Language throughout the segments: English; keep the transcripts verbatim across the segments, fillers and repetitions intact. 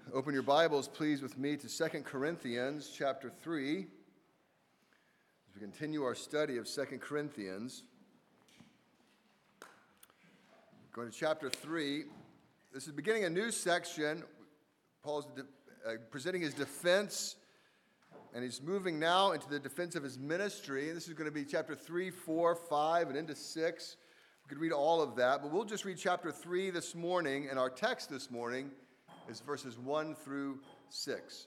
Open your Bibles, please, with me to Second Corinthians chapter three. As we continue our study of Second Corinthians. Going to chapter three. This is beginning a new section. Paul's de- uh, presenting his defense, and he's moving now into the defense of his ministry. And this is going to be chapter three, four, five, and into six. We could read all of that, but we'll just read chapter three this morning, and our text this morning is verses one through six.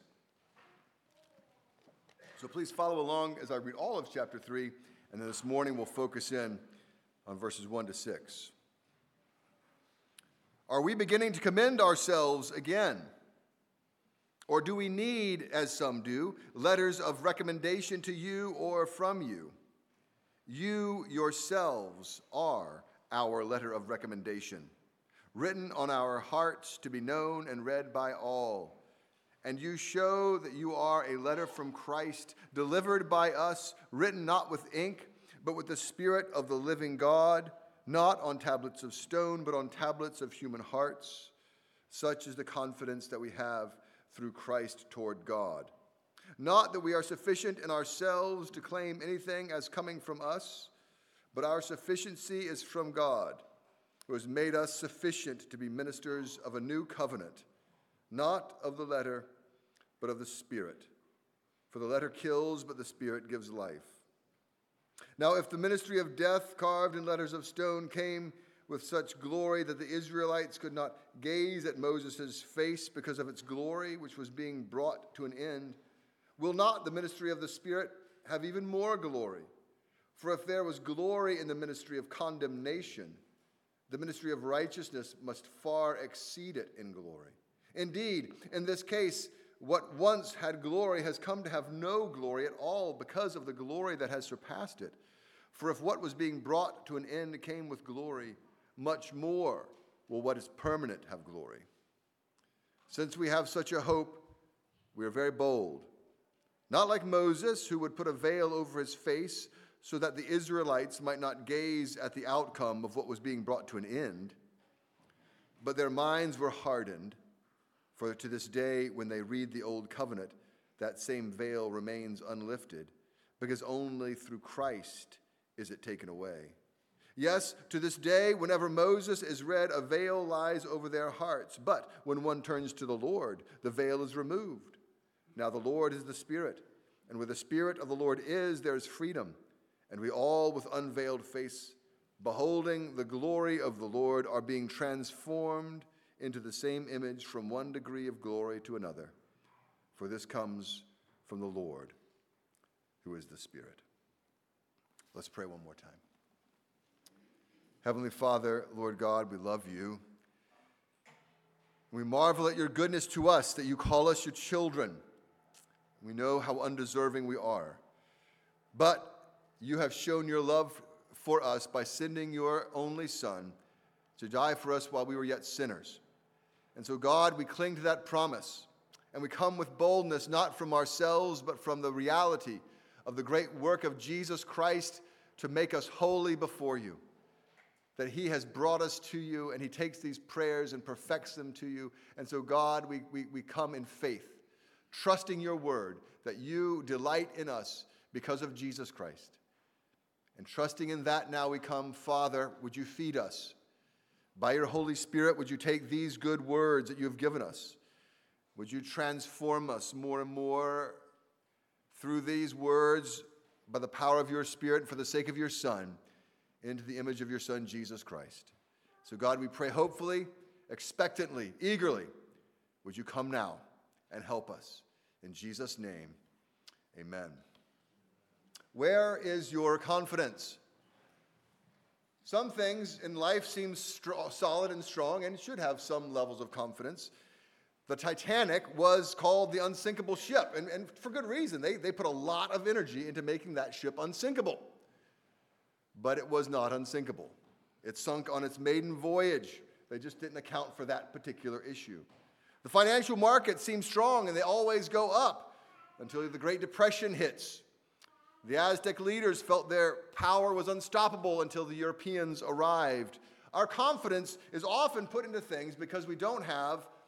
So please follow along as I read all of chapter three, and then this morning we'll focus in on verses one to six. Are we beginning to commend ourselves again? Or do we need, as some do, letters of recommendation to you or from you? You yourselves are our letter of recommendation, written on our hearts to be known and read by all. And you show that you are a letter from Christ, delivered by us, written not with ink, but with the Spirit of the living God, not on tablets of stone, but on tablets of human hearts. Such is the confidence that we have through Christ toward God. Not that we are sufficient in ourselves to claim anything as coming from us, but our sufficiency is from God, who has made us sufficient to be ministers of a new covenant, not of the letter, but of the Spirit. For the letter kills, but the Spirit gives life. Now, if the ministry of death carved in letters of stone came with such glory that the Israelites could not gaze at Moses' face because of its glory, which was being brought to an end, will not the ministry of the Spirit have even more glory? For if there was glory in the ministry of condemnation, the ministry of righteousness must far exceed it in glory. Indeed, in this case, what once had glory has come to have no glory at all because of the glory that has surpassed it. For if what was being brought to an end came with glory, much more will what is permanent have glory. Since we have such a hope, we are very bold. Not like Moses, who would put a veil over his face so that the Israelites might not gaze at the outcome of what was being brought to an end. But their minds were hardened, for to this day, when they read the Old Covenant, that same veil remains unlifted, because only through Christ is it taken away. Yes, to this day, whenever Moses is read, a veil lies over their hearts. But when one turns to the Lord, the veil is removed. Now the Lord is the Spirit, and where the Spirit of the Lord is, there is freedom. And we all, with unveiled face, beholding the glory of the Lord, are being transformed into the same image from one degree of glory to another. For this comes from the Lord, who is the Spirit. Let's pray one more time. Heavenly Father, Lord God, we love you. We marvel at your goodness to us, that you call us your children. We know how undeserving we are. But you have shown your love for us by sending your only Son to die for us while we were yet sinners. And so, God, we cling to that promise, and we come with boldness, not from ourselves, but from the reality of the great work of Jesus Christ to make us holy before you, that he has brought us to you, and he takes these prayers and perfects them to you. And so, God, we, we, we come in faith, trusting your word, that you delight in us because of Jesus Christ. And trusting in that, now we come, Father, would you feed us? By your Holy Spirit, would you take these good words that you have given us? Would you transform us more and more through these words by the power of your Spirit and for the sake of your Son into the image of your Son, Jesus Christ? So God, we pray hopefully, expectantly, eagerly, would you come now and help us? In Jesus' name, amen. Where is your confidence? Some things in life seem stro- solid and strong and should have some levels of confidence. The Titanic was called the unsinkable ship, and, and for good reason. They, they put a lot of energy into making that ship unsinkable. But it was not unsinkable. It sunk on its maiden voyage. They just didn't account for that particular issue. The financial markets seem strong, and they always go up until the Great Depression hits. The Aztec leaders felt their power was unstoppable until the Europeans arrived. Our confidence is often put into things because we don't have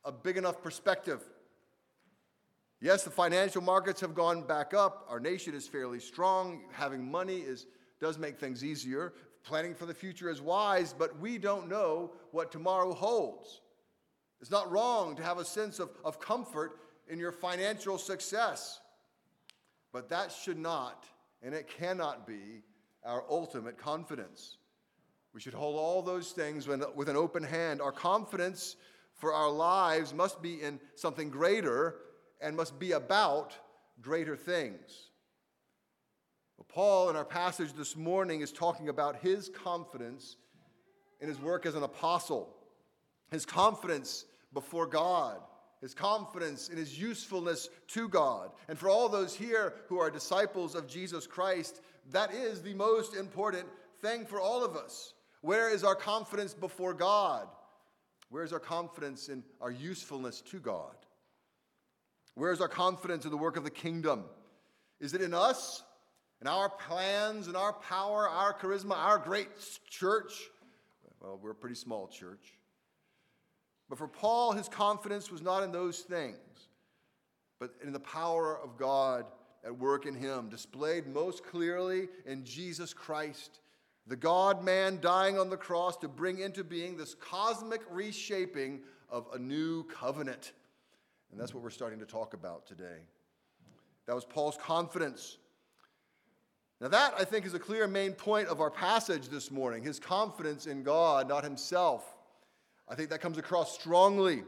a big enough perspective. Yes, the financial markets have gone back up. Our nation is fairly strong. Having money is does make things easier. Planning for the future is wise, but we don't know what tomorrow holds. It's not wrong to have a sense of, of comfort in your financial success, but that should not, and it cannot be, our ultimate confidence. We should hold all those things with an open hand. Our confidence for our lives must be in something greater and must be about greater things. Well, Paul, in our passage this morning, is talking about his confidence in his work as an apostle, his confidence before God, his confidence in his usefulness to God. And for all those here who are disciples of Jesus Christ, that is the most important thing for all of us. Where is our confidence before God? Where is our confidence in our usefulness to God? Where is our confidence in the work of the kingdom? Is it in us, in our plans, in our power, our charisma, our great church? Well, we're a pretty small church. But for Paul, his confidence was not in those things, but in the power of God at work in him, displayed most clearly in Jesus Christ, the God-man dying on the cross to bring into being this cosmic reshaping of a new covenant. And that's what we're starting to talk about today. That was Paul's confidence. Now that, I think, is a clear main point of our passage this morning, his confidence in God, not himself. I think that comes across strongly.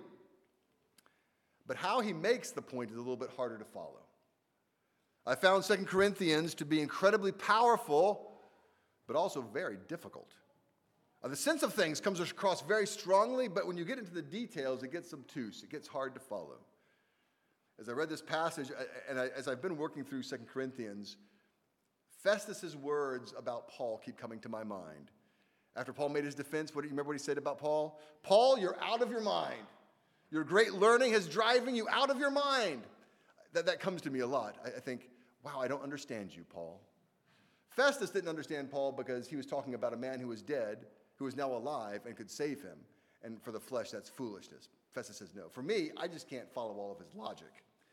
But how he makes the point is a little bit harder to follow. I found Second Corinthians to be incredibly powerful, but also very difficult. Uh, the sense of things comes across very strongly, but when you get into the details, it gets obtuse. It gets hard to follow. As I read this passage, and I, as I've been working through Second Corinthians, Festus's words about Paul keep coming to my mind. After Paul made his defense, what do you remember what he said about Paul? Paul, you're out of your mind. Your great learning is driving you out of your mind. That, that comes to me a lot. I, I think, wow, I don't understand you, Paul. Festus didn't understand Paul because he was talking about a man who was dead, who is now alive and could save him. And for the flesh, that's foolishness. Festus says no. For me, I just can't follow all of his logic.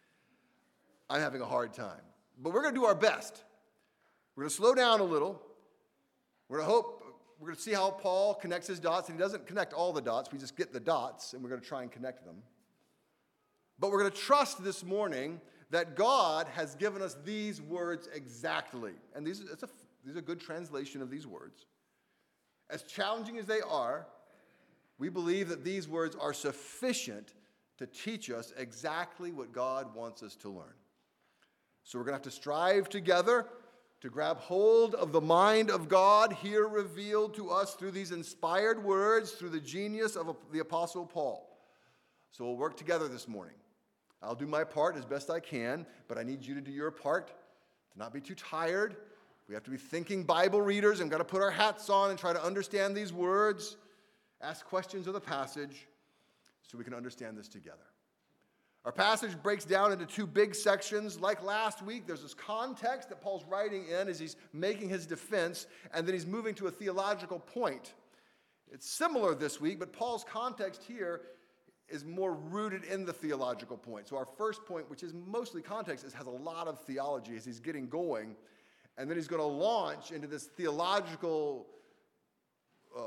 I'm having a hard time. But we're going to do our best. We're going to slow down a little. We're going to hope, we're going to see how Paul connects his dots. And he doesn't connect all the dots. We just get the dots, and we're going to try and connect them. But we're going to trust this morning that God has given us these words exactly. And these, it's a, these are a good translation of these words. As challenging as they are, we believe that these words are sufficient to teach us exactly what God wants us to learn. So we're going to have to strive together to grab hold of the mind of God here revealed to us through these inspired words, through the genius of the Apostle Paul. So we'll work together this morning. I'll do my part as best I can, but I need you to do your part, to not be too tired. We have to be thinking Bible readers and got to put our hats on and try to understand these words, ask questions of the passage so we can understand this together. Our passage breaks down into two big sections. Like last week, there's this context that Paul's writing in as he's making his defense, and then he's moving to a theological point. It's similar this week, but Paul's context here is more rooted in the theological point. So our first point, which is mostly context, is has a lot of theology as he's getting going. And then he's going to launch into this theological uh,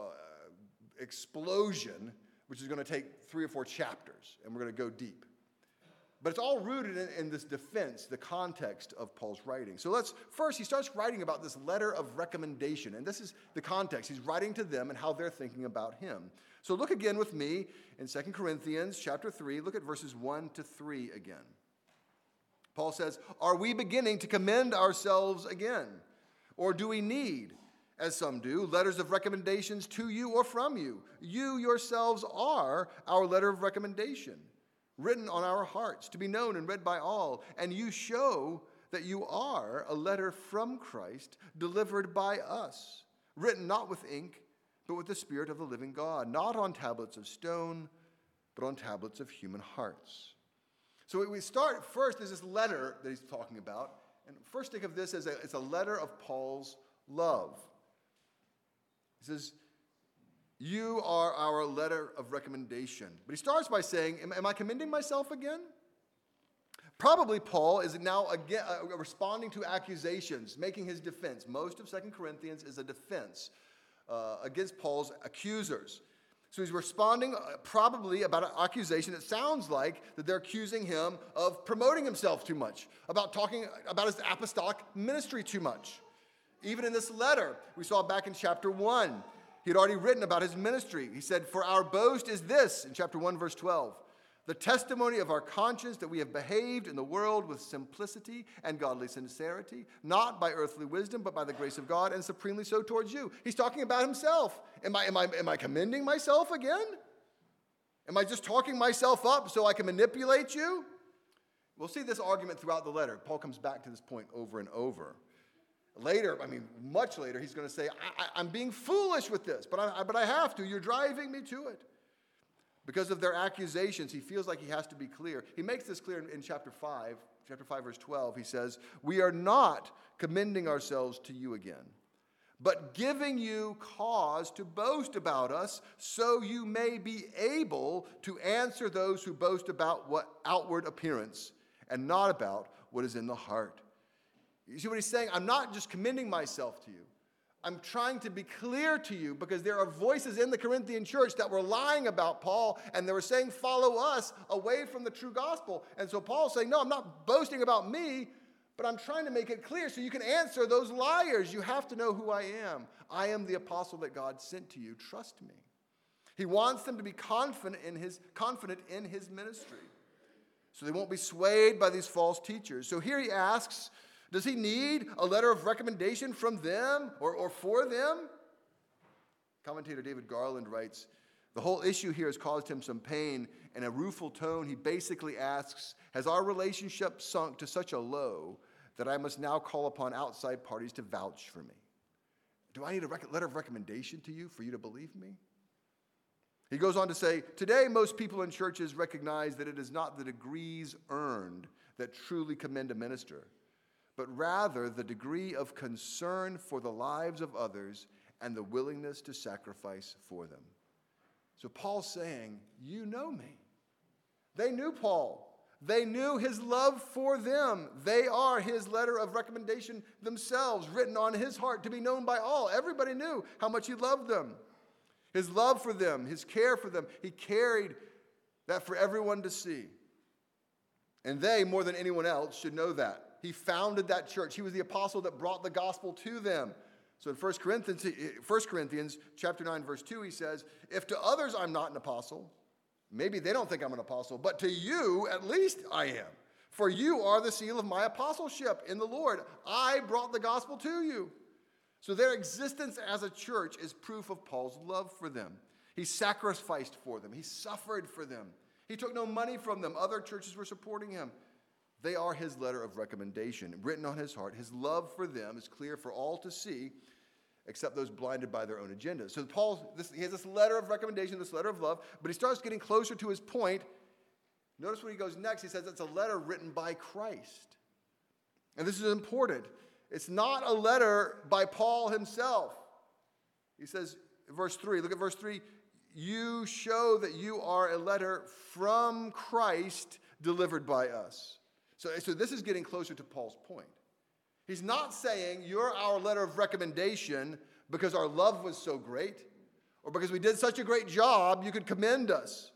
explosion, which is going to take three or four chapters, and we're going to go deep. But it's all rooted in, in this defense, the context of Paul's writing. So let's, first, he starts writing about this letter of recommendation, and this is the context. He's writing to them and how they're thinking about him. So look again with me in Second Corinthians chapter three. Look at verses one to three again. Paul says, "Are we beginning to commend ourselves again? Or do we need, as some do, letters of recommendations to you or from you? You yourselves are our letter of recommendation, written on our hearts, to be known and read by all. And you show that you are a letter from Christ, delivered by us, written not with ink, but with the Spirit of the living God, not on tablets of stone, but on tablets of human hearts." So we start first, there's this letter that he's talking about. And first think of this as a, it's a letter of Paul's love. He says, You are our letter of recommendation. But he starts by saying, am, am I commending myself again? Probably Paul is now again uh, responding to accusations, making his defense. Most of Second Corinthians is a defense uh, against Paul's accusers. So he's responding uh, probably about an accusation. It sounds like that they're accusing him of promoting himself too much, about talking about his apostolic ministry too much. Even in this letter, we saw back in chapter one, he had already written about his ministry. He said, "For our boast is this," in chapter one, verse twelve, "the testimony of our conscience that we have behaved in the world with simplicity and godly sincerity, not by earthly wisdom, but by the grace of God, and supremely so towards you." He's talking about himself. Am I, am I, am I commending myself again? Am I just talking myself up so I can manipulate you? We'll see this argument throughout the letter. Paul comes back to this point over and over. Later, I mean, much later, he's going to say, I, I, I'm being foolish with this, but I, but I have to. You're driving me to it. Because of their accusations, he feels like he has to be clear. He makes this clear in, in chapter five, chapter five, verse twelve. He says, "We are not commending ourselves to you again, but giving you cause to boast about us, so you may be able to answer those who boast about what outward appearance and not about what is in the heart." You see what he's saying? I'm not just commending myself to you. I'm trying to be clear to you because there are voices in the Corinthian church that were lying about Paul, and they were saying, follow us away from the true gospel. And so Paul's saying, no, I'm not boasting about me, but I'm trying to make it clear so you can answer those liars. You have to know who I am. I am the apostle that God sent to you. Trust me. He wants them to be confident in his, confident in his ministry, so they won't be swayed by these false teachers. So here he asks, does he need a letter of recommendation from them or, or for them? Commentator David Garland writes, the whole issue here has caused him some pain. In a rueful tone, he basically asks, has our relationship sunk to such a low that I must now call upon outside parties to vouch for me? Do I need a rec- letter of recommendation to you for you to believe me? He goes on to say, today most people in churches recognize that it is not the degrees earned that truly commend a minister, but rather the degree of concern for the lives of others and the willingness to sacrifice for them. So Paul's saying, you know me. They knew Paul. They knew his love for them. They are his letter of recommendation themselves, written on his heart to be known by all. Everybody knew how much he loved them. His love for them, his care for them, he carried that for everyone to see. And they, more than anyone else, should know that. He founded that church. He was the apostle that brought the gospel to them. So in First Corinthians, First Corinthians chapter nine, verse two, he says, if to others I'm not an apostle, maybe they don't think I'm an apostle, but to you at least I am. For you are the seal of my apostleship in the Lord. I brought the gospel to you. So their existence as a church is proof of Paul's love for them. He sacrificed for them. He suffered for them. He took no money from them. Other churches were supporting him. They are his letter of recommendation, written on his heart. His love for them is clear for all to see, except those blinded by their own agendas. So Paul, this, he has this letter of recommendation, this letter of love, but he starts getting closer to his point. Notice when he goes next, he says it's a letter written by Christ. And this is important. It's not a letter by Paul himself. He says, verse three, look at verse three, you show that you are a letter from Christ delivered by us. So, so this is getting closer to Paul's point. He's not saying you're our letter of recommendation because our love was so great or because we did such a great job you could commend us.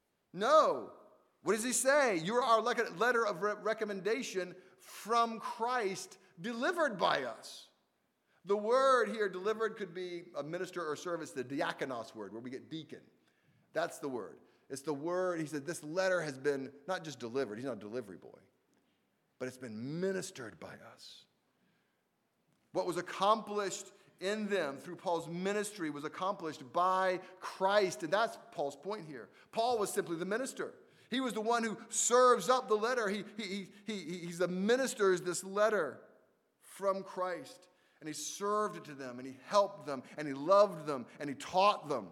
No. What does he say? You're our letter of re- recommendation from Christ delivered by us. The word here, delivered, could be a minister or service, the diakonos word, where we get deacon. That's the word. It's the word, he said, this letter has been not just delivered, he's not a delivery boy, but it's been ministered by us. What was accomplished in them through Paul's ministry was accomplished by Christ, and that's Paul's point here. Paul was simply the minister. He was the one who serves up the letter. He, he, he, he, he's the ministers this letter from Christ, and he served it to them, and he helped them, and he loved them, and he taught them.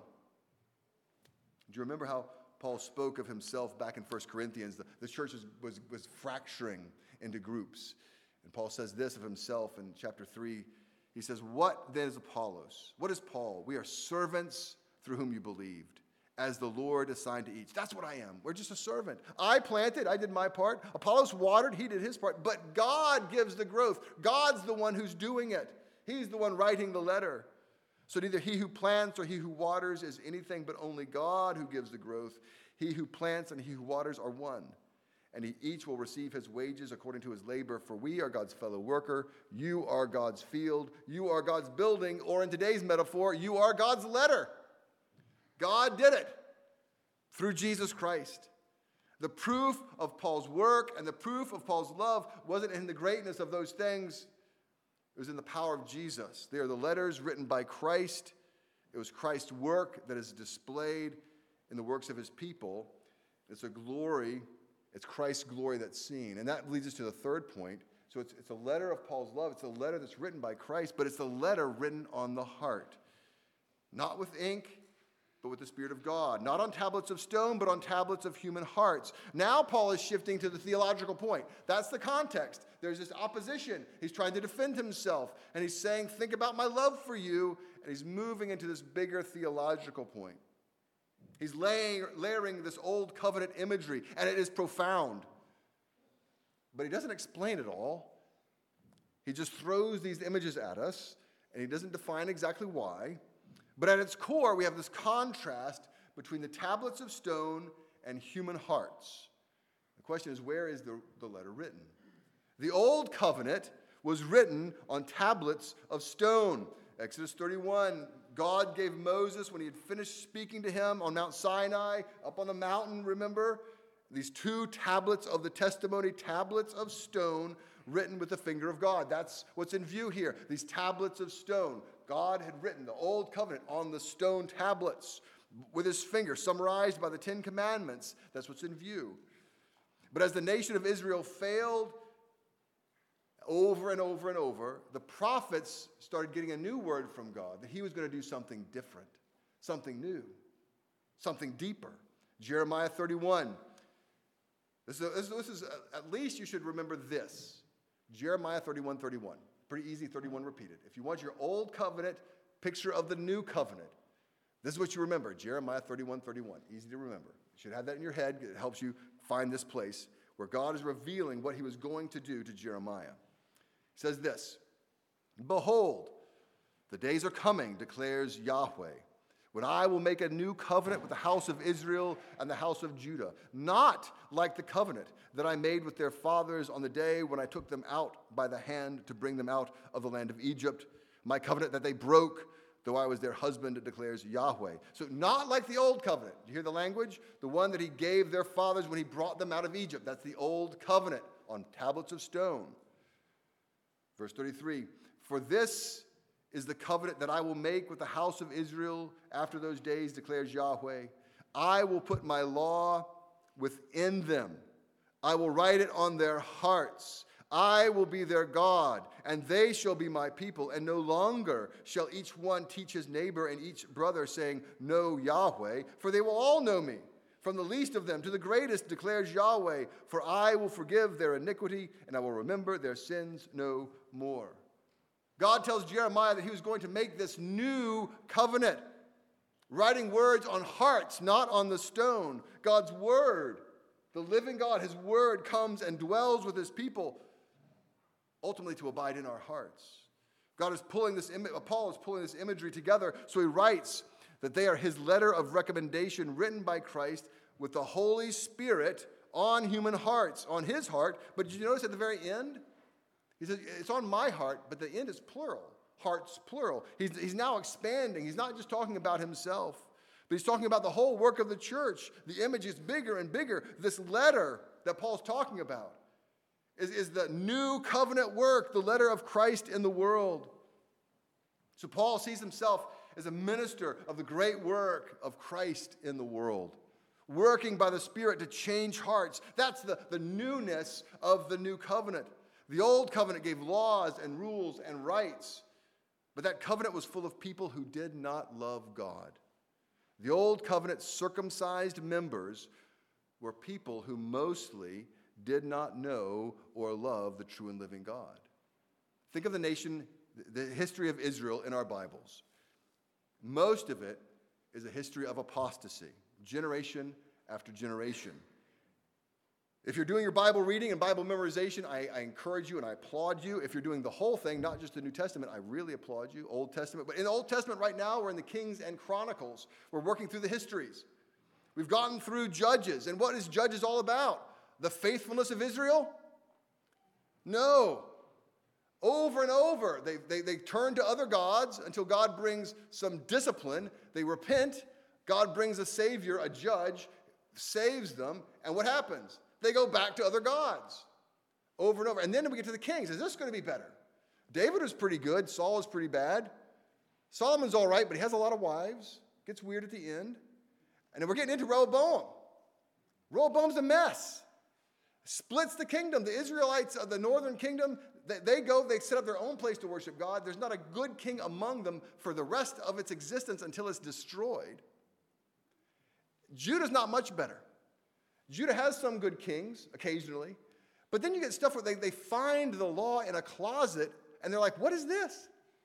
Do you remember how Paul spoke of himself back in First Corinthians? The, the church was, was, was fracturing into groups. And Paul says this of himself in chapter three. He says, what then is Apollos? What is Paul? We are servants through whom you believed, as the Lord assigned to each. That's what I am. We're just a servant. I planted, I did my part. Apollos watered, he did his part. But God gives the growth. God's the one who's doing it. He's the one writing the letter. So neither he who plants or he who waters is anything, but only God who gives the growth. He who plants and he who waters are one, and he each will receive his wages according to his labor. For we are God's fellow worker. You are God's field. You are God's building, or in today's metaphor, you are God's letter. God did it through Jesus Christ. The proof of Paul's work and the proof of Paul's love wasn't in the greatness of those things. It was in the power of Jesus. They are the letters written by Christ. It was Christ's work that is displayed in the works of his people. It's a glory, it's Christ's glory that's seen. And that leads us to the third point. So it's, it's a letter of Paul's love. It's a letter that's written by Christ, but it's a letter written on the heart. Not with ink, but with the Spirit of God. Not on tablets of stone, but on tablets of human hearts. Now Paul is shifting to the theological point. That's the context. There's this opposition. He's trying to defend himself. And he's saying, think about my love for you. And he's moving into this bigger theological point. He's laying, layering this old covenant imagery, and it is profound. But he doesn't explain it all. He just throws these images at us, and he doesn't define exactly why. But at its core, we have this contrast between the tablets of stone and human hearts. The question is, where is the, the letter written? The old covenant was written on tablets of stone. Exodus thirty-one, God gave Moses, when he had finished speaking to him on Mount Sinai, up on the mountain, remember? These two tablets of the testimony, tablets of stone, written with the finger of God. That's what's in view here, these tablets of stone. God had written the old covenant on the stone tablets with his finger, summarized by the Ten Commandments. That's what's in view. But as the nation of Israel failed over and over and over, the prophets started getting a new word from God, that he was going to do something different, something new, something deeper. Jeremiah thirty-one. This is, this is, this is at least you should remember this. Jeremiah thirty-one, thirty-one. Pretty easy, thirty-one repeated. If you want your old covenant picture of the new covenant, this is what you remember. Jeremiah thirty-one, thirty-one. Easy to remember. You should have that in your head. It helps you find this place where God is revealing what he was going to do to Jeremiah. He says this, "Behold, the days are coming, declares Yahweh, when I will make a new covenant with the house of Israel and the house of Judah, not like the covenant that I made with their fathers on the day when I took them out by the hand to bring them out of the land of Egypt, my covenant that they broke, though I was their husband, declares Yahweh." So not like the old covenant. Do you hear the language? The one that he gave their fathers when he brought them out of Egypt. That's the old covenant on tablets of stone. Verse thirty-three, "For this is the covenant that I will make with the house of Israel after those days, declares Yahweh. I will put my law within them. I will write it on their hearts. I will be their God, and they shall be my people. And no longer shall each one teach his neighbor and each brother, saying, 'Know Yahweh,' for they will all know me, from the least of them to the greatest, declares Yahweh. For I will forgive their iniquity, and I will remember their sins no more." God tells Jeremiah that he was going to make this new covenant, writing words on hearts, not on the stone. God's word, the living God, his word comes and dwells with his people, ultimately to abide in our hearts. God is pulling this, Paul is pulling this imagery together, so he writes that they are his letter of recommendation written by Christ with the Holy Spirit on human hearts, on his heart. But did you notice at the very end? He says, it's on my heart, but the end is plural. Hearts, plural. He's, he's now expanding. He's not just talking about himself, but he's talking about the whole work of the church. The image is bigger and bigger. This letter that Paul's talking about is, is the new covenant work, the letter of Christ in the world. So Paul sees himself as a minister of the great work of Christ in the world, working by the Spirit to change hearts. That's the, the newness of the new covenant. The old covenant gave laws and rules and rights, but that covenant was full of people who did not love God. The old covenant circumcised members were people who mostly did not know or love the true and living God. Think of the nation, the history of Israel in our Bibles. Most of it is a history of apostasy, generation after generation. If you're doing your Bible reading and Bible memorization, I, I encourage you and I applaud you. If you're doing the whole thing, not just the New Testament, I really applaud you, Old Testament. But in the Old Testament right now, we're in the Kings and Chronicles. We're working through the histories. We've gotten through Judges. And what is Judges all about? The faithfulness of Israel? No. Over and over, they, they, they turn to other gods until God brings some discipline. They repent. God brings a savior, a judge, saves them. And what happens? They go back to other gods over and over. And then we get to the kings. Is this going to be better? David was pretty good. Saul is pretty bad. Solomon's all right, but he has a lot of wives. Gets weird at the end. And then we're getting into Rehoboam. Rehoboam's a mess. Splits the kingdom. The Israelites of the northern kingdom, they, they go, they set up their own place to worship God. There's not a good king among them for the rest of its existence until it's destroyed. Judah's not much better. Judah has some good kings occasionally, but then you get stuff where they, they find the law in a closet and they're like, what is this?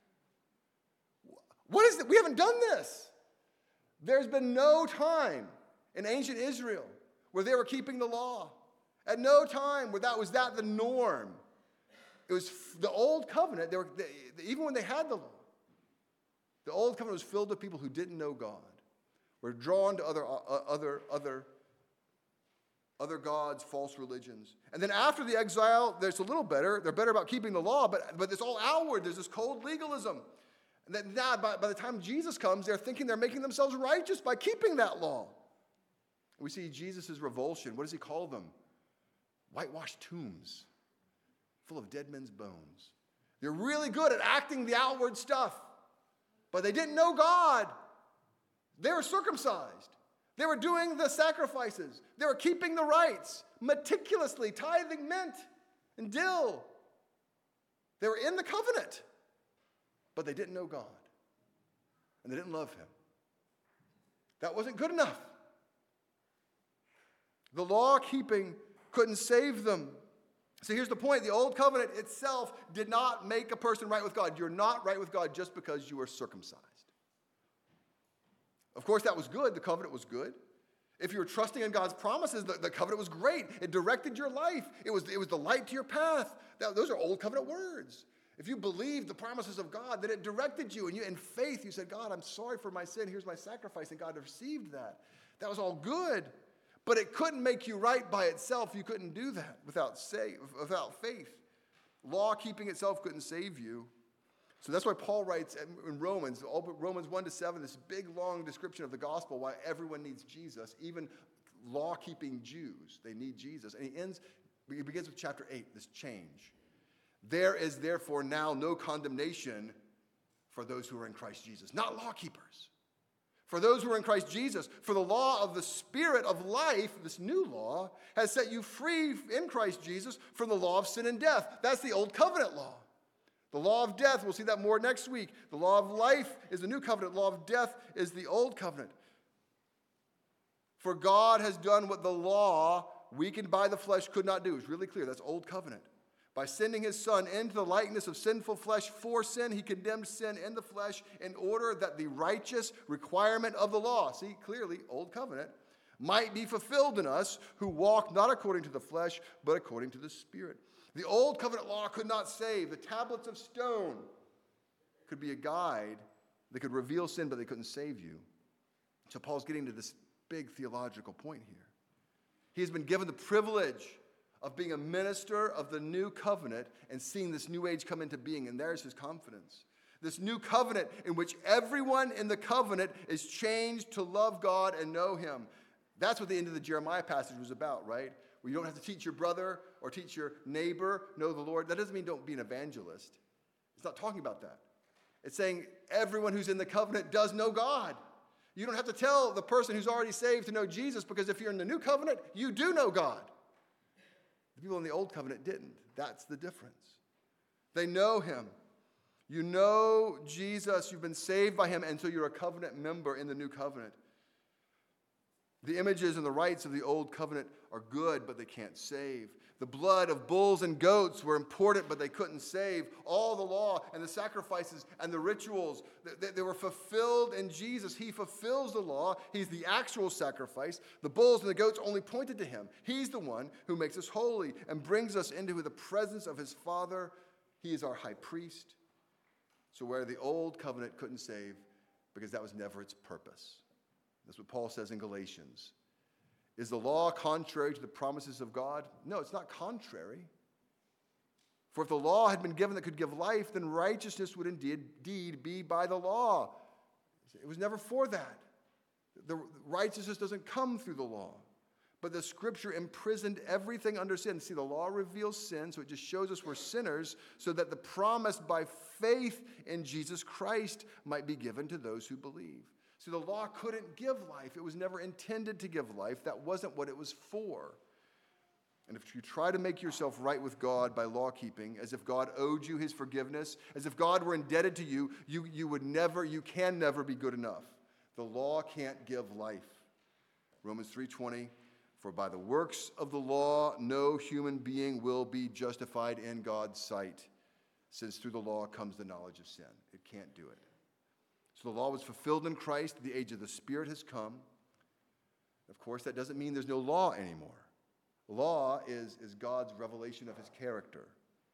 What is it? We haven't done this. There's been no time in ancient Israel where they were keeping the law. At no time where that was that the norm. It was the old covenant. They were, they, even when they had the law, the old covenant was filled with people who didn't know God, were drawn to other, uh, other, other other gods, false religions. And then after the exile, there's a little better. They're better about keeping the law, but, but it's all outward. There's this cold legalism. And then now, by, by the time Jesus comes, they're thinking they're making themselves righteous by keeping that law. We see Jesus' revulsion. What does he call them? Whitewashed tombs full of dead men's bones. They're really good at acting the outward stuff, but they didn't know God. They were circumcised. They were doing the sacrifices. They were keeping the rites, meticulously tithing mint and dill. They were in the covenant, but they didn't know God, and they didn't love him. That wasn't good enough. The law-keeping couldn't save them. So here's the point. The old covenant itself did not make a person right with God. You're not right with God just because you were circumcised. Of course, that was good. The covenant was good. If you were trusting in God's promises, the, the covenant was great. It directed your life. It was, it was the light to your path. That, those are old covenant words. If you believed the promises of God, then it directed you. And you, in faith, you said, God, I'm sorry for my sin. Here's my sacrifice. And God received that. That was all good. But it couldn't make you right by itself. You couldn't do that without, save, without faith. Law keeping itself couldn't save you. So that's why Paul writes in Romans, Romans one to seven, this big, long description of the gospel, why everyone needs Jesus, even law-keeping Jews. They need Jesus. And he ends, he begins with chapter eight, this change. There is therefore now no condemnation for those who are in Christ Jesus. Not law-keepers. For those who are in Christ Jesus. For the law of the Spirit of life, this new law, has set you free in Christ Jesus from the law of sin and death. That's the old covenant law. The law of death, we'll see that more next week. The law of life is the new covenant. The law of death is the old covenant. For God has done what the law, weakened by the flesh, could not do. It's really clear. That's old covenant. By sending his son into the likeness of sinful flesh for sin, he condemned sin in the flesh in order that the righteous requirement of the law, see clearly, old covenant, might be fulfilled in us who walk not according to the flesh, but according to the Spirit. The old covenant law could not save. The tablets of stone could be a guide. They could reveal sin, but they couldn't save you. So Paul's getting to this big theological point here. He has been given the privilege of being a minister of the new covenant and seeing this new age come into being, and there's his confidence. This new covenant in which everyone in the covenant is changed to love God and know him. That's what the end of the Jeremiah passage was about, right? Where you don't have to teach your brother or teach your neighbor, know the Lord. That doesn't mean don't be an evangelist. It's not talking about that. It's saying everyone who's in the covenant does know God. You don't have to tell the person who's already saved to know Jesus, because if you're in the new covenant, you do know God. The people in the old covenant didn't. That's the difference. They know him. You know Jesus. You've been saved by him, and so you're a covenant member in the new covenant. The images and the rites of the old covenant are good, but they can't save. The blood of bulls and goats were important, but they couldn't save. All the law and the sacrifices and the rituals, they, they were fulfilled in Jesus. He fulfills the law. He's the actual sacrifice. The bulls and the goats only pointed to him. He's the one who makes us holy and brings us into the presence of his Father. He is our high priest. So where the old covenant couldn't save, because that was never its purpose. That's what Paul says in Galatians. Is the law contrary to the promises of God? No, it's not contrary. For if the law had been given that could give life, then righteousness would indeed, indeed be by the law. It was never for that. The righteousness doesn't come through the law. But the scripture imprisoned everything under sin. See, the law reveals sin, so it just shows us we're sinners, so that the promise by faith in Jesus Christ might be given to those who believe. See, the law couldn't give life. It was never intended to give life. That wasn't what it was for. And if you try to make yourself right with God by law keeping, as if God owed you his forgiveness, as if God were indebted to you, you, you would never, you can never be good enough. The law can't give life. Romans three twenty, for by the works of the law, no human being will be justified in God's sight, since through the law comes the knowledge of sin. It can't do it. So the law was fulfilled in Christ. The age of the Spirit has come. Of course, that doesn't mean there's no law anymore. Law is, is God's revelation of his character.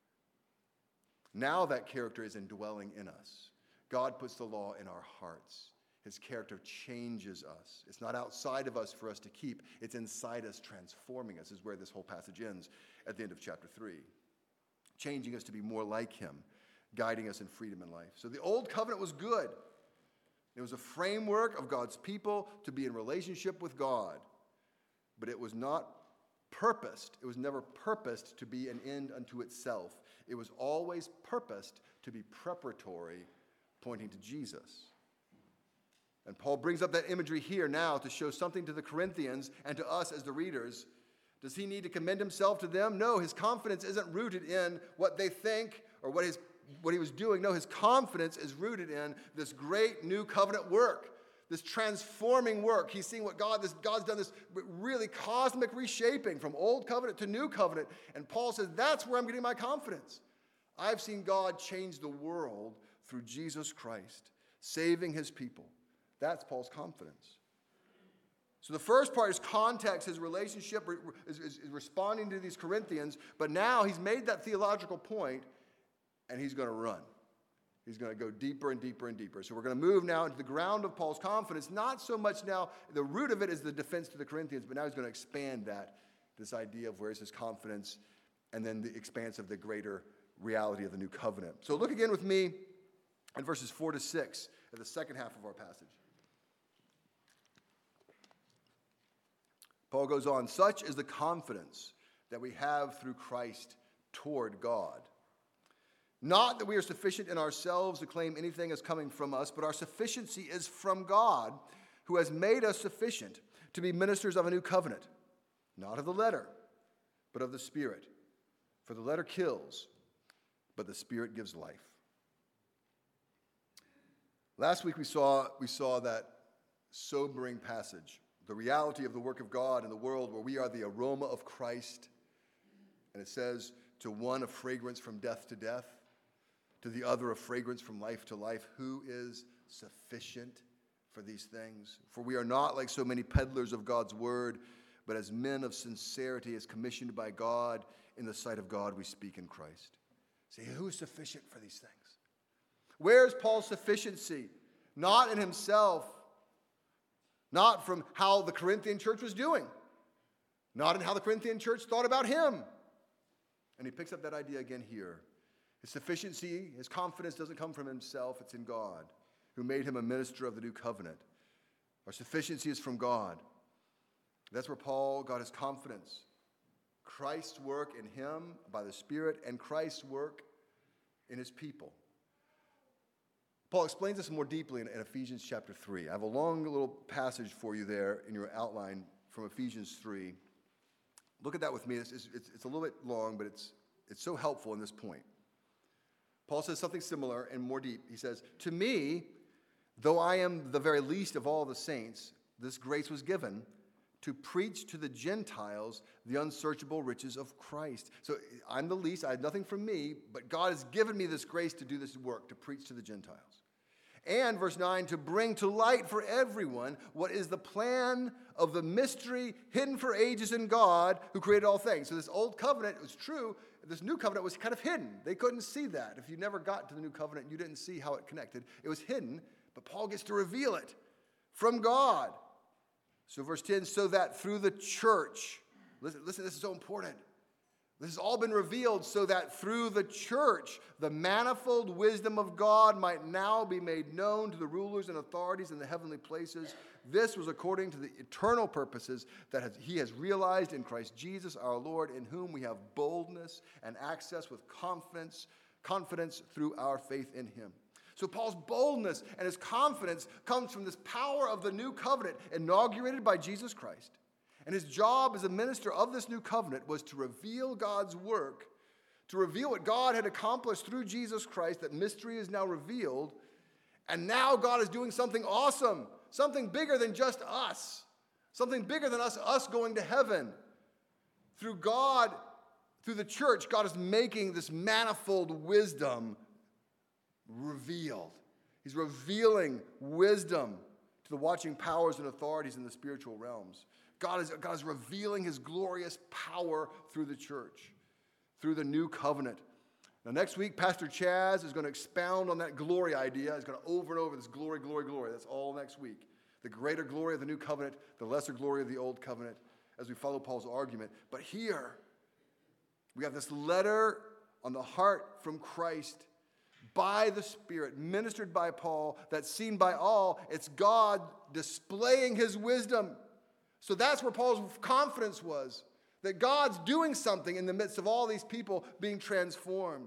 Now that character is indwelling in us. God puts the law in our hearts. His character changes us. It's not outside of us for us to keep. It's inside us, transforming us, is where this whole passage ends at the end of chapter three. Changing us to be more like him, guiding us in freedom and life. So the old covenant was good. It was a framework of God's people to be in relationship with God. But it was not purposed. It was never purposed to be an end unto itself. It was always purposed to be preparatory, pointing to Jesus. And Paul brings up that imagery here now to show something to the Corinthians and to us as the readers. Does he need to commend himself to them? No, his confidence isn't rooted in what they think or what his what he was doing. No, his confidence is rooted in this great new covenant work, this transforming work. He's seeing what God, this, God's done this really cosmic reshaping from old covenant to new covenant. And Paul says, that's where I'm getting my confidence. I've seen God change the world through Jesus Christ, saving his people. That's Paul's confidence. So the first part is context, his relationship is, is, is responding to these Corinthians, but now he's made that theological point, and he's going to run. He's going to go deeper and deeper and deeper. So we're going to move now into the ground of Paul's confidence. Not so much now, the root of it is the defense to the Corinthians, but now he's going to expand that, this idea of where's his confidence, and then the expanse of the greater reality of the new covenant. So look again with me at verses four to six at the second half of our passage. Paul goes on, such is the confidence that we have through Christ toward God. Not that we are sufficient in ourselves to claim anything as coming from us, but our sufficiency is from God, who has made us sufficient to be ministers of a new covenant, not of the letter, but of the Spirit. For the letter kills, but the Spirit gives life. Last week we saw, we saw that sobering passage, the reality of the work of God in the world where we are the aroma of Christ. And it says, to one a fragrance from death to death, to the other a fragrance from life to life. Who is sufficient for these things? For we are not like so many peddlers of God's word, but as men of sincerity, as commissioned by God, in the sight of God we speak in Christ. See, who is sufficient for these things? Where's Paul's sufficiency? Not in himself, not from how the Corinthian church was doing, not in how the Corinthian church thought about him. And he picks up that idea again here. His sufficiency, his confidence doesn't come from himself, it's in God, who made him a minister of the new covenant. Our sufficiency is from God. That's where Paul got his confidence. Christ's work in him by the Spirit and Christ's work in his people. Paul explains this more deeply in, in Ephesians chapter three. I have a long little passage for you there in your outline from Ephesians three. Look at that with me. It's, it's, it's a little bit long, but it's, it's so helpful in this point. Paul says something similar and more deep. He says, to me, though I am the very least of all the saints, this grace was given to preach to the Gentiles the unsearchable riches of Christ. So I'm the least, I have nothing from me, but God has given me this grace to do this work, to preach to the Gentiles. And verse nine, to bring to light for everyone what is the plan of the mystery hidden for ages in God who created all things. So this old covenant was true. This new covenant was kind of hidden. They couldn't see that. If you never got to the new covenant, you didn't see how it connected. It was hidden, but Paul gets to reveal it from God. So verse ten, so that through the church, listen, listen, this is so important. This has all been revealed so that through the church, the manifold wisdom of God might now be made known to the rulers and authorities in the heavenly places. This was according to the eternal purposes that has, he has realized in Christ Jesus our Lord, in whom we have boldness and access with confidence, confidence through our faith in him. So Paul's boldness and his confidence comes from this power of the new covenant inaugurated by Jesus Christ. And his job as a minister of this new covenant was to reveal God's work, to reveal what God had accomplished through Jesus Christ. That mystery is now revealed. And now God is doing something awesome, something bigger than just us, something bigger than us, us going to heaven. Through God, through the church, God is making this manifold wisdom revealed. He's revealing wisdom to the watching powers and authorities in the spiritual realms. God is, God is revealing his glorious power through the church, through the new covenant. Now, next week, Pastor Chaz is going to expound on that glory idea. He's going to over and over this glory, glory, glory. That's all next week. The greater glory of the new covenant, the lesser glory of the old covenant, as we follow Paul's argument. But here, we have this letter on the heart from Christ by the Spirit, ministered by Paul, that's seen by all. It's God displaying his wisdom. So that's where Paul's confidence was, that God's doing something in the midst of all these people being transformed.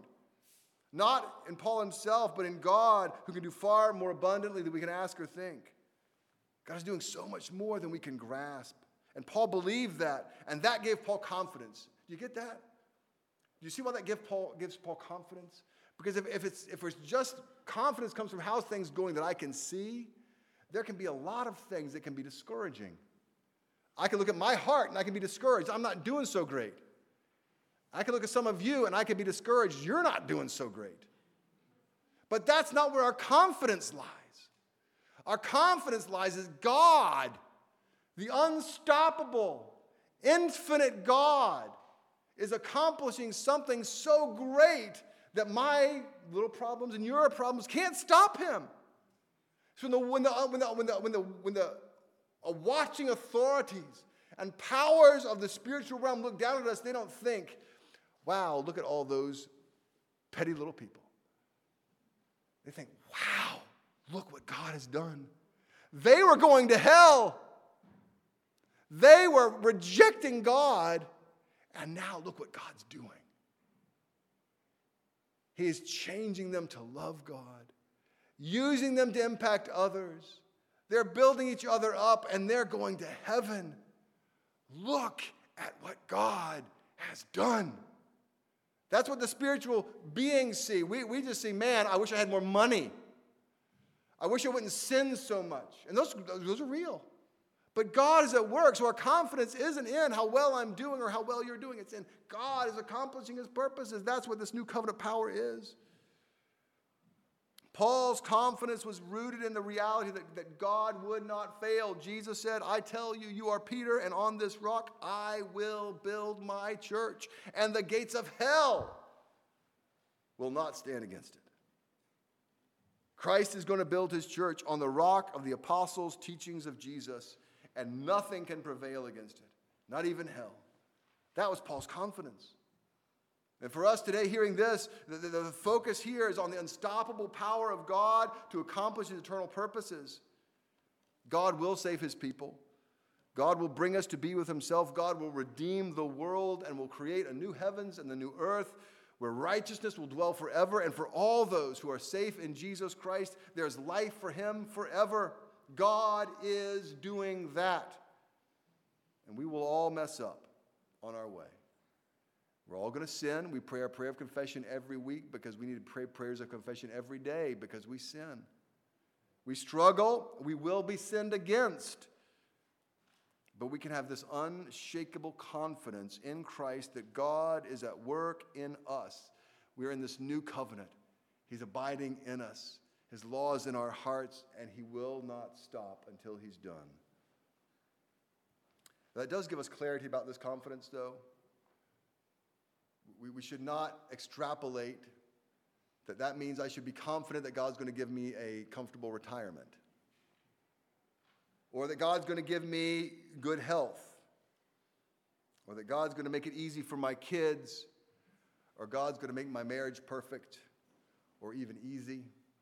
Not in Paul himself, but in God, who can do far more abundantly than we can ask or think. God is doing so much more than we can grasp. And Paul believed that, and that gave Paul confidence. Do you get that? Do you see why that give Paul, gives Paul confidence? Because if, if, it's, if it's just confidence comes from how things going that I can see, there can be a lot of things that can be discouraging. I can look at my heart and I can be discouraged. I'm not doing so great. I can look at some of you and I can be discouraged. You're not doing so great. But that's not where our confidence lies. Our confidence lies in God, the unstoppable, infinite God, is accomplishing something so great that my little problems and your problems can't stop him. So when the, when the, when the, when the, when the uh, watching authorities and powers of the spiritual realm look down at us, they don't think, wow, look at all those petty little people. They think, wow, look what God has done. They were going to hell. They were rejecting God, and now look what God's doing. He is changing them to love God, using them to impact others. They're building each other up, and they're going to heaven. Look at what God has done. That's what the spiritual beings see. We, we just see, man, I wish I had more money. I wish I wouldn't sin so much. And those, those are real. But God is at work, so our confidence isn't in how well I'm doing or how well you're doing. It's in God is accomplishing his purposes. That's what this new covenant power is. Paul's confidence was rooted in the reality that, that God would not fail. Jesus said, I tell you, you are Peter, and on this rock I will build my church, and the gates of hell will not stand against it. Christ is going to build his church on the rock of the apostles' teachings of Jesus, and nothing can prevail against it, not even hell. That was Paul's confidence. And for us today, hearing this, the, the, the focus here is on the unstoppable power of God to accomplish his eternal purposes. God will save his people. God will bring us to be with himself. God will redeem the world and will create a new heavens and the new earth where righteousness will dwell forever. And for all those who are safe in Jesus Christ, there's life for him forever. God is doing that. And we will all mess up on our way. We're all going to sin. We pray our prayer of confession every week because we need to pray prayers of confession every day because we sin. We struggle. We will be sinned against. But we can have this unshakable confidence in Christ that God is at work in us. We're in this new covenant. He's abiding in us. His law is in our hearts, and he will not stop until he's done. That does give us clarity about this confidence, though. We, we should not extrapolate that that means I should be confident that God's going to give me a comfortable retirement, or that God's going to give me good health, or that God's going to make it easy for my kids, or God's going to make my marriage perfect, or even easy,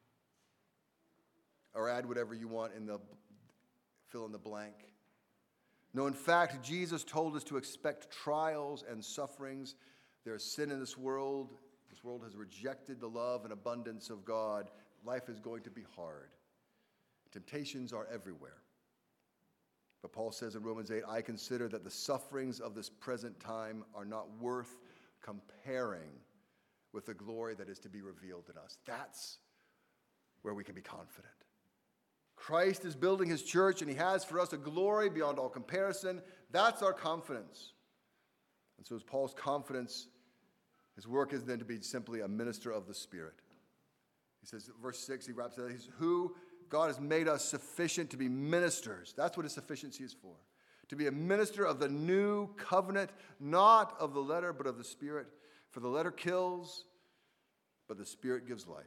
or add whatever you want in the fill in the blank. No, in fact, Jesus told us to expect trials and sufferings. There's sin in this world. This world has rejected the love and abundance of God. Life is going to be hard. Temptations are everywhere. But Paul says in Romans eight, I consider that the sufferings of this present time are not worth comparing with the glory that is to be revealed in us. That's where we can be confident. Christ is building his church, and he has for us a glory beyond all comparison. That's our confidence. And so is Paul's confidence. His work is then to be simply a minister of the Spirit. He says, verse six, he wraps it up. He's who God has made us sufficient to be ministers. That's what his sufficiency is for. To be a minister of the new covenant, not of the letter, but of the Spirit. For the letter kills, but the Spirit gives life.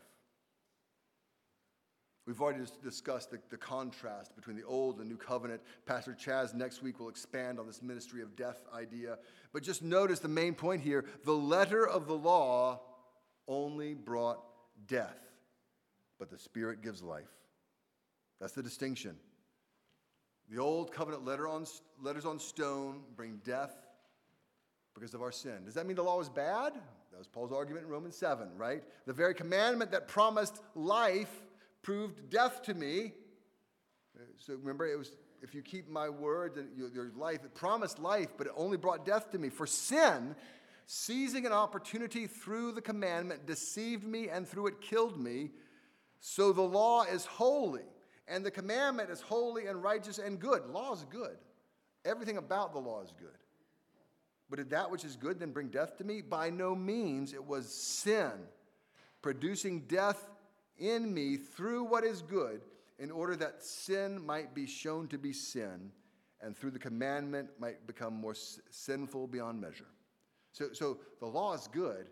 We've already discussed the, the contrast between the old and new covenant. Pastor Chaz next week will expand on this ministry of death idea. But just notice the main point here. The letter of the law only brought death, but the Spirit gives life. That's the distinction. The old covenant letter on, letters on stone bring death because of our sin. Does that mean the law is bad? That was Paul's argument in Romans seven, right? The very commandment that promised life proved death to me. So remember, it was, if you keep my word, then your, your life, it promised life, but it only brought death to me. For sin, seizing an opportunity through the commandment, deceived me, and through it killed me. So the law is holy, and the commandment is holy and righteous and good. Law is good. Everything about the law is good. But did that which is good then bring death to me? By no means. It was sin, producing death in me through what is good, in order that sin might be shown to be sin, and through the commandment might become more s- sinful beyond measure. So, so the law is good.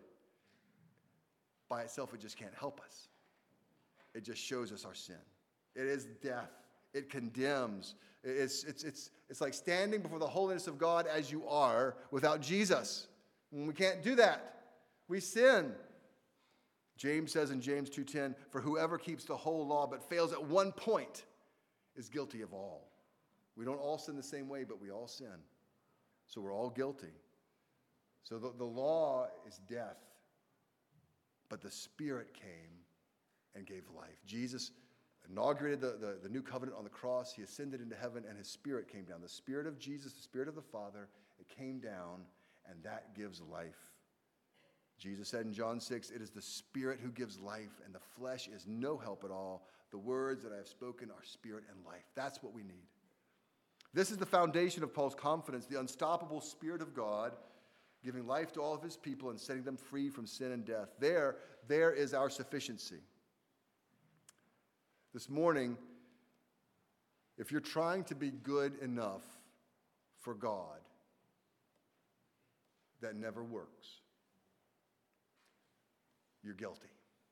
By itself, it just can't help us. It just shows us our sin. It is death. It condemns. It's, it's, it's, it's like standing before the holiness of God as you are without Jesus. And we can't do that. We sin. James says in James two ten, for whoever keeps the whole law but fails at one point is guilty of all. We don't all sin the same way, but we all sin. So we're all guilty. So the, the law is death, but the Spirit came and gave life. Jesus inaugurated the, the, the new covenant on the cross. He ascended into heaven, and his Spirit came down. The Spirit of Jesus, the Spirit of the Father, it came down, and that gives life. Jesus said in John six, it is the Spirit who gives life, and the flesh is no help at all. The words that I have spoken are spirit and life. That's what we need. This is the foundation of Paul's confidence, the unstoppable Spirit of God, giving life to all of his people and setting them free from sin and death. There, there is our sufficiency. This morning, if you're trying to be good enough for God, that never works. You're guilty.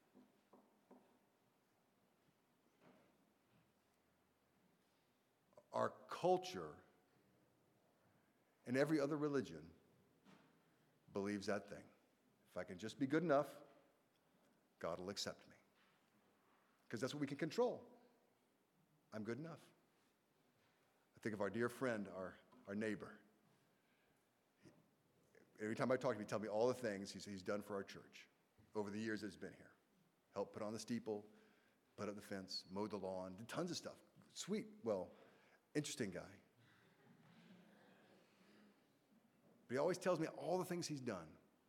Our culture and every other religion believes that thing. If I can just be good enough, God will accept me. Because that's what we can control. I'm good enough. I think of our dear friend, our, our neighbor. Every time I talk to him, he tells me all the things he's, he's done for our church over the years that he's been here. Helped put on the steeple, put up the fence, mowed the lawn, did tons of stuff. Sweet, well, interesting guy. But he always tells me all the things he's done.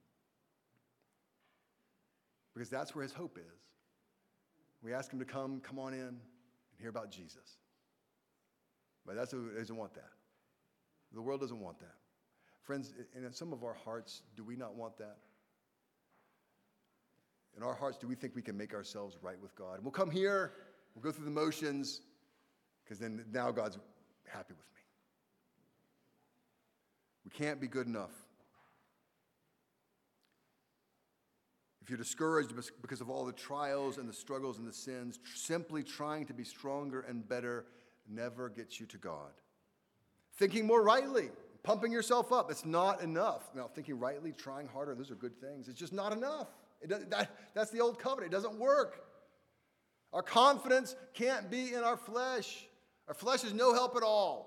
Because that's where his hope is. We ask him to come, come on in and hear about Jesus. But that's who doesn't want that. The world doesn't want that. Friends, in some of our hearts, do we not want that? In our hearts, do we think we can make ourselves right with God? We'll come here, we'll go through the motions, because then now God's happy with me. We can't be good enough. If you're discouraged because of all the trials and the struggles and the sins, simply trying to be stronger and better never gets you to God. Thinking more rightly, pumping yourself up, it's not enough. Now, thinking rightly, trying harder, those are good things. It's just not enough. It does, that, that's the old covenant. It doesn't work. Our confidence can't be in our flesh. Our flesh is no help at all.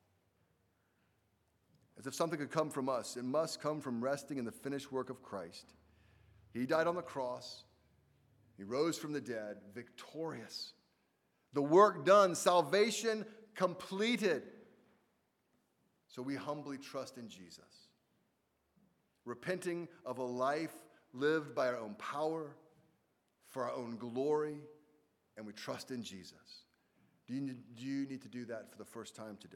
As if something could come from us. It must come from resting in the finished work of Christ. He died on the cross. He rose from the dead, victorious. The work done, salvation completed. So we humbly trust in Jesus, repenting of a life lived by our own power, for our own glory, and we trust in Jesus. Do you, do you need to do that for the first time today?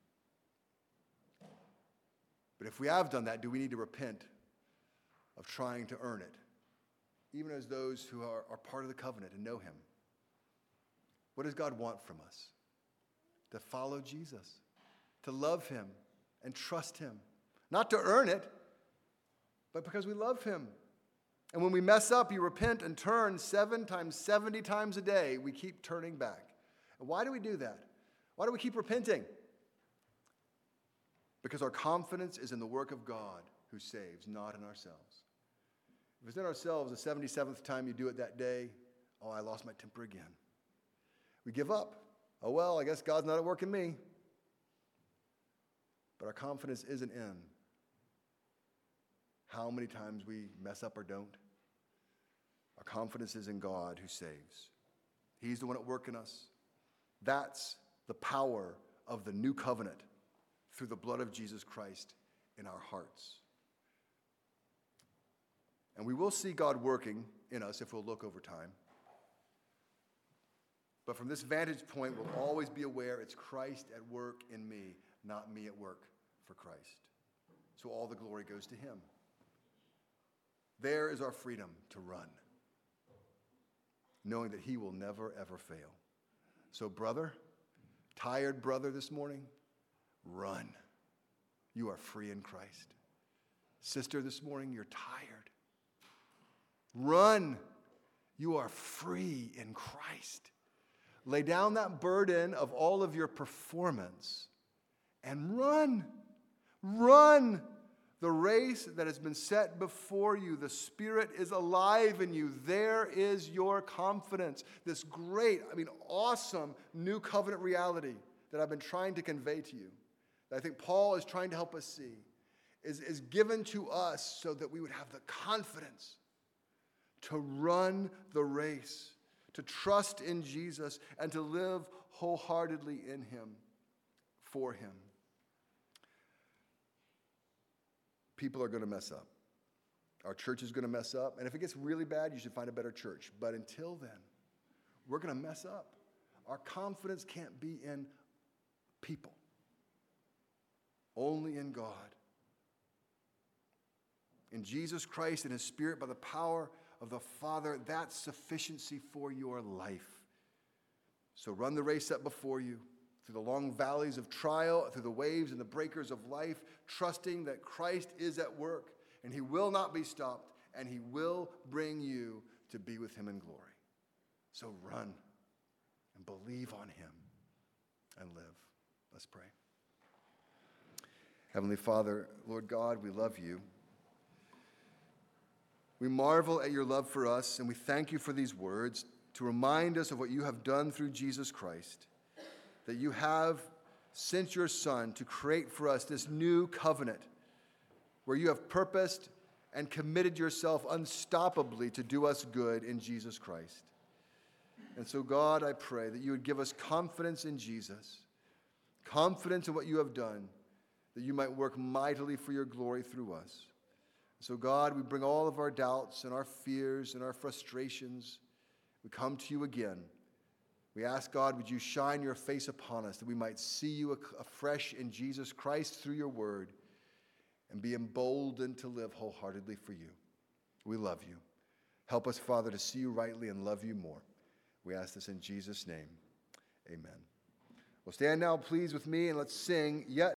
But if we have done that, do we need to repent of trying to earn it, even as those who are, are part of the covenant and know him? What does God want from us? To follow Jesus, to love him and trust him. Not to earn it, but because we love him. And when we mess up, you repent and turn seven times, seventy times a day. We keep turning back. And why do we do that? Why do we keep repenting? Because our confidence is in the work of God who saves, not in ourselves. If it's in ourselves, the seventy-seventh time you do it that day, oh, I lost my temper again. We give up. Oh, well, I guess God's not at work in me. But our confidence isn't in how many times we mess up or don't. Our confidence is in God who saves. He's the one at work in us. That's the power of the new covenant through the blood of Jesus Christ in our hearts. And we will see God working in us if we'll look over time. But from this vantage point, we'll always be aware it's Christ at work in me, not me at work for Christ. So all the glory goes to him. There is our freedom to run, knowing that he will never, ever fail. So brother, tired brother this morning, run. You are free in Christ. Sister, this morning, you're tired. Run. You are free in Christ. Lay down that burden of all of your performance and run. Run the race that has been set before you. The Spirit is alive in you. There is your confidence. This great, I mean, awesome new covenant reality that I've been trying to convey to you, that I think Paul is trying to help us see, is, is given to us so that we would have the confidence to run the race, to trust in Jesus, and to live wholeheartedly in him, for him. People are going to mess up. Our church is going to mess up. And if it gets really bad, you should find a better church. But until then, we're going to mess up. Our confidence can't be in people, only in God. In Jesus Christ and his Spirit, by the power of the Father, that's sufficiency for your life. So run the race set before you, through the long valleys of trial, through the waves and the breakers of life, trusting that Christ is at work, and he will not be stopped, and he will bring you to be with him in glory. So run and believe on him and live. Let's pray. Heavenly Father, Lord God, we love you. We marvel at your love for us, and we thank you for these words to remind us of what you have done through Jesus Christ, that you have sent your Son to create for us this new covenant where you have purposed and committed yourself unstoppably to do us good in Jesus Christ. And so, God, I pray that you would give us confidence in Jesus, confidence in what you have done, that you might work mightily for your glory through us. So, God, we bring all of our doubts and our fears and our frustrations. We come to you again, We ask, God, would you shine your face upon us that we might see you afresh in Jesus Christ through your word and be emboldened to live wholeheartedly for you. We love you. Help us, Father, to see you rightly and love you more. We ask this in Jesus' name. Amen. Well, stand now, please, with me, and let's sing yet